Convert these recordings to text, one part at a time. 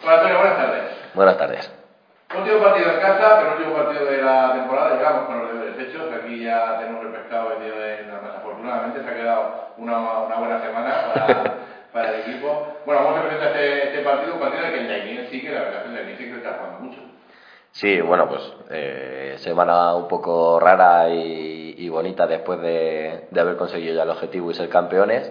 Hola Antonio, buenas tardes. Buenas tardes. Último partido en casa, penúltimo partido de la temporada, llegamos con los deberes hechos, aquí ya tenemos el pescado vendido en la mesa. Afortunadamente se ha quedado una buena semana para el equipo. Bueno, vamos a presentar este partido, un partido en el que el Daimiel sí que la relación de Daimiel sí que está jugando mucho. Sí, bueno, pues semana un poco rara y bonita después de haber conseguido ya el objetivo y ser campeones,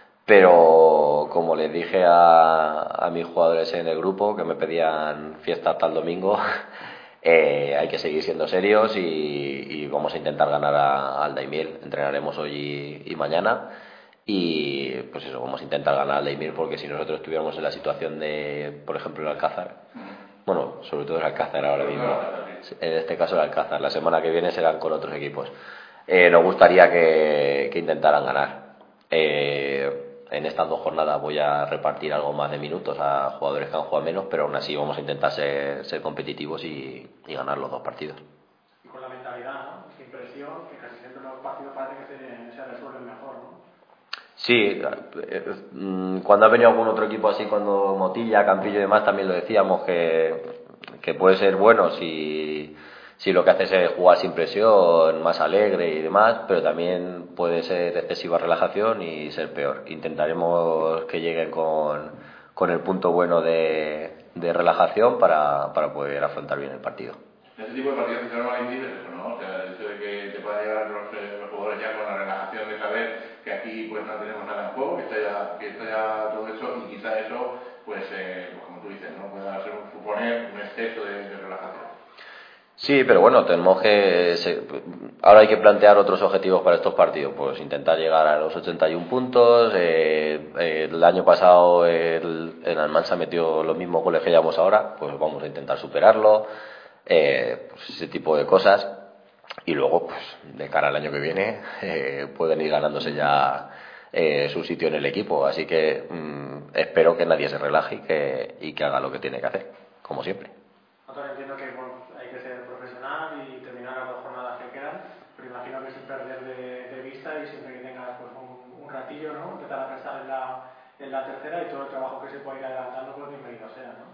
pero como les dije a mis jugadores en el grupo que me pedían fiesta hasta el domingo, hay que seguir siendo serios y vamos a intentar ganar al Daimiel. Entrenaremos hoy y mañana y pues eso, vamos a intentar ganar al Daimiel, porque si nosotros estuviéramos en la situación de, por ejemplo, el Alcázar, bueno, sobre todo el Alcázar ahora mismo, en este caso el Alcázar, la semana que viene serán con otros equipos, nos gustaría que intentaran ganar. En estas 2 jornadas voy a repartir algo más de minutos a jugadores que han jugado menos, pero aún así vamos a intentar ser competitivos y ganar los 2 partidos. Y con la mentalidad, ¿no? Sin presión, que casi siempre los partidos parece que se resuelven mejor, ¿no? Sí, cuando ha venido algún otro equipo así, cuando Motilla, Campillo y demás, también lo decíamos que puede ser bueno si lo que haces es jugar sin presión, más alegre y demás, pero también puede ser excesiva relajación y ser peor. Intentaremos que lleguen con el punto bueno de relajación para poder afrontar bien el partido. Ese tipo de partidos que se llaman individuales, eso, ¿no? O sea, el hecho de que te puedan llegar los jugadores ya con la relajación de saber que aquí pues no tenemos nada en juego, que está ya todo hecho, y quizá eso, pues como tú dices, ¿no? Pueda suponer un exceso de relajación. Sí, pero bueno, tenemos ahora hay que plantear otros objetivos para estos partidos, pues intentar llegar a los 81 puntos. El año pasado el Almansa metió los mismos goles que llevamos ahora, pues vamos a intentar superarlo, pues ese tipo de cosas, y luego pues de cara al año que viene pueden ir ganándose ya su sitio en el equipo, así que espero que nadie se relaje y que haga lo que tiene que hacer, como siempre. Ahora entiendo que hay que ser profesional y terminar las 2 jornadas que quedan, pero imagino que sin perder de vista y siempre que tengas pues, un ratillo, ¿no? Empezar a pensar en la tercera, y todo el trabajo que se puede ir adelantando, pues bienvenido sea, ¿no?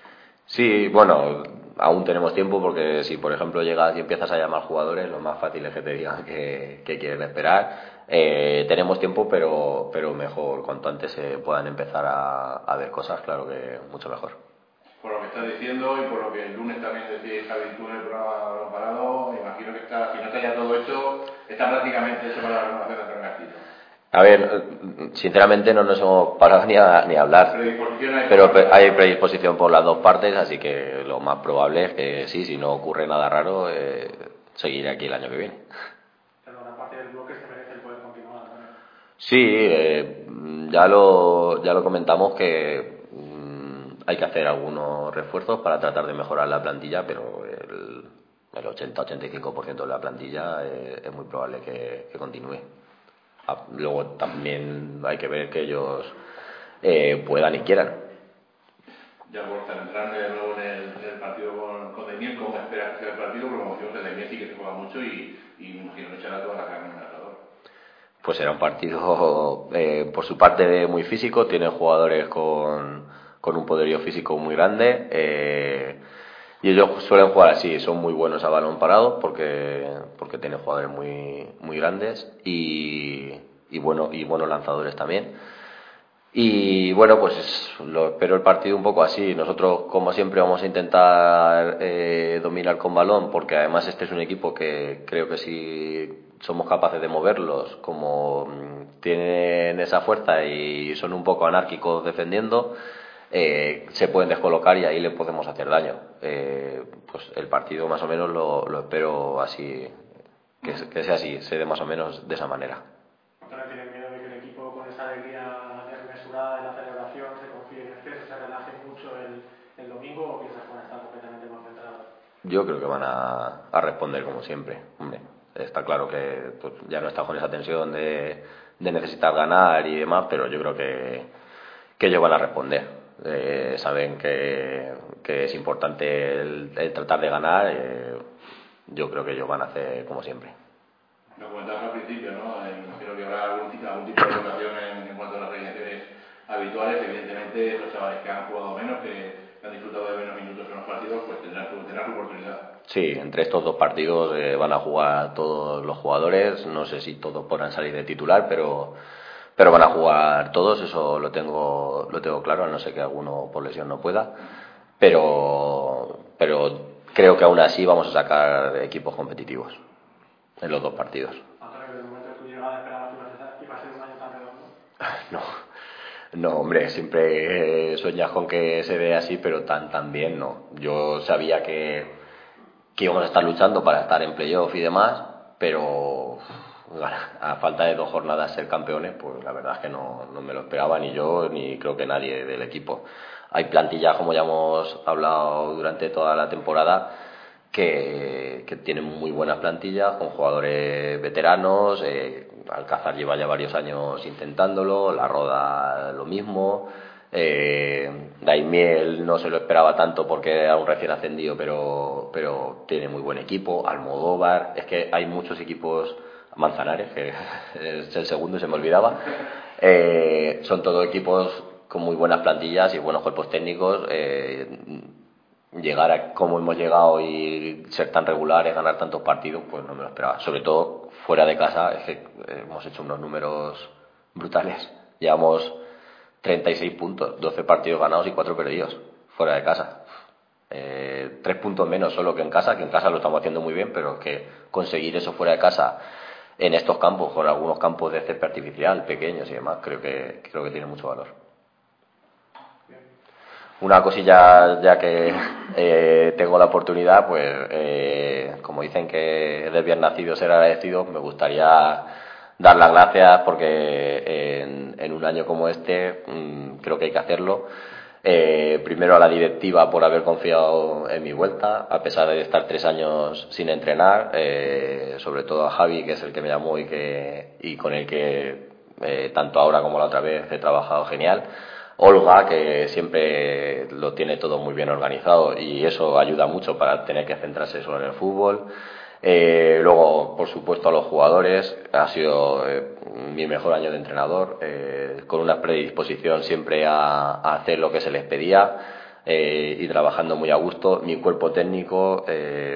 Sí, bueno, aún tenemos tiempo, porque si por ejemplo llegas y empiezas a llamar jugadores, lo más fácil es que te digan que quieren esperar. Tenemos tiempo, pero mejor cuanto antes se puedan empezar a ver cosas, claro que mucho mejor. Por lo que estás diciendo y por lo que el lunes también decís, Javi, tú en el programa Balón Parado, me imagino que si no está ya todo hecho, está prácticamente hecho para la renovación de Antonio Castillo. A ver, sinceramente no nos hemos parado ni a hablar, pero hay predisposición por las 2 partes, así que lo más probable es que sí, si no ocurre nada raro, seguiré aquí el año que viene. Pero la parte del bloque se merece el poder continuar, ¿no? Sí, ya lo comentamos que hay que hacer algunos refuerzos para tratar de mejorar la plantilla, pero el 80-85% de la plantilla es muy probable que continúe. Luego también hay que ver que ellos puedan y quieran. Ya por entrar de nuevo en el partido con Daimiel, ¿cómo esperas que sea el partido? Porque como decimos, el Daimiel sí que se juega mucho y me imagino que echará toda la carne en el asador. Pues será un partido por su parte muy físico, tiene jugadores con un poderío físico muy grande, y ellos suelen jugar así, son muy buenos a balón parado porque tienen jugadores muy grandes y buenos lanzadores también. Y bueno, pues lo espero el partido un poco así. Nosotros, como siempre, vamos a intentar dominar con balón, porque además este es un equipo que creo que si somos capaces de moverlos, como tienen esa fuerza y son un poco anárquicos defendiendo, se pueden descolocar y ahí le podemos hacer daño. Pues el partido más o menos lo espero así, que sea así, se dé más o menos de esa manera. ¿Tienes miedo de que el equipo, con esa alegría desmesurada de la celebración, se confíe en exceso, se relaje mucho el domingo, o piensas que van a estar completamente concentrados? Yo creo que van a responder como siempre. Hombre, está claro que pues, ya no está con esa tensión de necesitar ganar y demás, pero yo creo que ellos van a responder. Saben que es importante el tratar de ganar. Yo creo que ellos van a hacer como siempre. Lo comentabas al principio, ¿no? Imagino que habrá algún tipo de rotación en cuanto a las alineaciones habituales. Evidentemente seguramente los chavales que han jugado menos, que han disfrutado de menos minutos en los partidos, pues tendrán su oportunidad. Sí, entre estos dos partidos van a jugar todos los jugadores, no sé si todos podrán salir de titular, pero van a jugar todos, eso lo tengo claro, a no ser que alguno por lesión no pueda, pero creo que aún así vamos a sacar equipos competitivos en los dos partidos. Desde el momento de tu llegada esperabas que iba a ser un año tan redondo. No, hombre, siempre sueñas con que se dé así, pero tan bien no. Yo sabía que íbamos a estar luchando para estar en playoff y demás, pero a falta de 2 jornadas ser campeones, pues la verdad es que no me lo esperaba ni yo ni creo que nadie del equipo. Hay plantillas, como ya hemos hablado durante toda la temporada, que tienen muy buenas plantillas con jugadores veteranos. Alcázar lleva ya varios años intentándolo, La Roda lo mismo. Daimiel no se lo esperaba tanto porque era un recién ascendido, pero tiene muy buen equipo. Almodóvar, es que hay muchos equipos. Manzanares, que es el segundo y se me olvidaba. Son todos equipos con muy buenas plantillas y buenos cuerpos técnicos. Llegar a como hemos llegado y ser tan regulares, ganar tantos partidos, pues no me lo esperaba. Sobre todo fuera de casa, es que hemos hecho unos números brutales. Llevamos 36 puntos, 12 partidos ganados y 4 perdidos fuera de casa. 3 puntos menos solo que en casa lo estamos haciendo muy bien, pero que conseguir eso fuera de casa en estos campos, con algunos campos de césped artificial, pequeños y demás, creo que tiene mucho valor. Una cosilla, ya que tengo la oportunidad, pues como dicen que del bien nacido ser agradecido, me gustaría dar las gracias porque en un año como este creo que hay que hacerlo. Primero a la directiva por haber confiado en mi vuelta, a pesar de estar 3 años sin entrenar, sobre todo a Javi, que es el que me llamó y con el que tanto ahora como la otra vez he trabajado genial. Olga, que siempre lo tiene todo muy bien organizado y eso ayuda mucho para tener que centrarse solo en el fútbol. Luego, por supuesto, a los jugadores. Ha sido mi mejor año de entrenador, con una predisposición siempre a hacer lo que se les pedía y trabajando muy a gusto. Mi cuerpo técnico,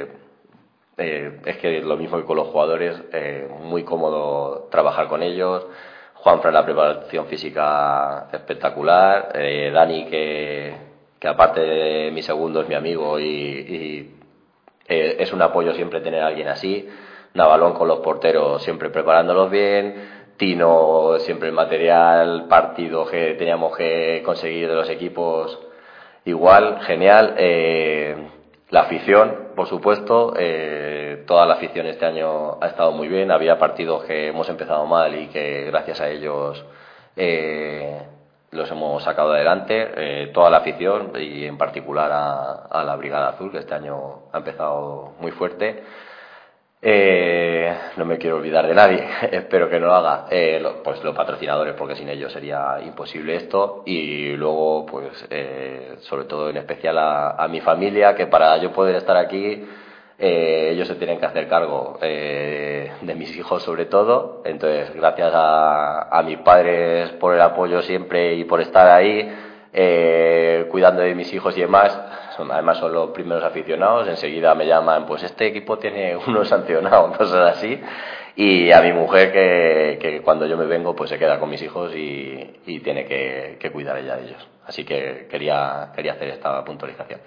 es que lo mismo que con los jugadores, muy cómodo trabajar con ellos. Juanfran, la preparación física espectacular. Dani, que aparte de mi segundo es mi amigo y es un apoyo siempre tener a alguien así. Navalón con los porteros siempre preparándolos bien. Tino siempre el material, partido que teníamos que conseguir de los equipos igual, genial. La afición, por supuesto, toda la afición este año ha estado muy bien. Había partidos que hemos empezado mal y que gracias a ellos los hemos sacado adelante. Toda la afición y en particular a la Brigada Azul, que este año ha empezado muy fuerte. No me quiero olvidar de nadie, espero que no lo haga. Pues los patrocinadores, porque sin ellos sería imposible esto. Y luego, pues sobre todo en especial a mi familia, que para yo poder estar aquí, ellos se tienen que hacer cargo de mis hijos sobre todo. Entonces, gracias a mis padres por el apoyo siempre y por estar ahí, cuidando de mis hijos y demás. Además son los primeros aficionados, enseguida me llaman, pues este equipo tiene uno sancionado, cosas así. Y a mi mujer, que cuando yo me vengo pues se queda con mis hijos y tiene que cuidar ella de ellos. Así que quería hacer esta puntualización.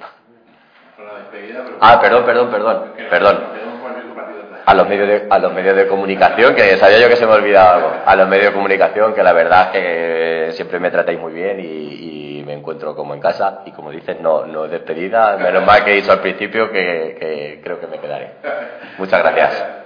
Perdón. A los medios de comunicación, que sabía yo que se me olvidaba algo. A los medios de comunicación, que la verdad es que siempre me tratáis muy bien y me encuentro como en casa. Y como dices, no es despedida. Menos mal que he dicho al principio que creo que me quedaré. Muchas gracias.